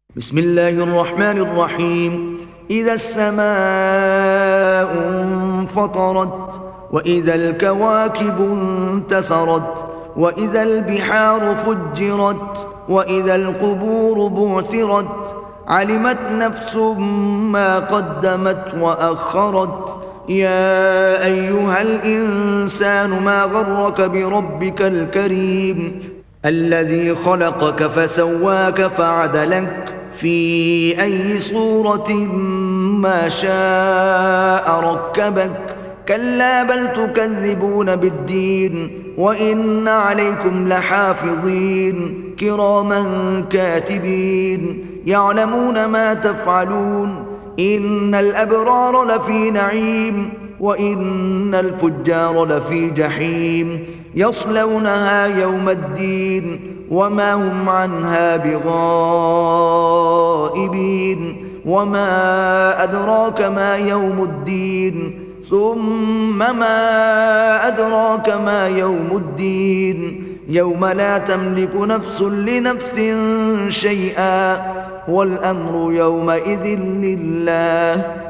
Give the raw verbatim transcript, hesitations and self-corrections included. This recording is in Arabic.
بسم الله الرحمن الرحيم. إذا السماء انفطرت وإذا الكواكب انتثرت وإذا البحار فجرت وإذا القبور بعثرت علمت نفس ما قدمت وأخرت. يا أيها الإنسان ما غرك بربك الكريم الذي خلقك فسواك فعدلك في أي صورة ما شاء ركبك. كلا بل تكذبون بالدين وإن عليكم لحافظين كراما كاتبين يعلمون ما تفعلون. إن الأبرار لفي نعيم وإن الفجار لفي جحيم يصلونها يوم الدين وما هم عنها بغائبين. وما أدراك ما يوم الدين ثم ما أدراك ما يوم الدين يوم لا تملك نفس لنفس شيئا والأمر يومئذ لله.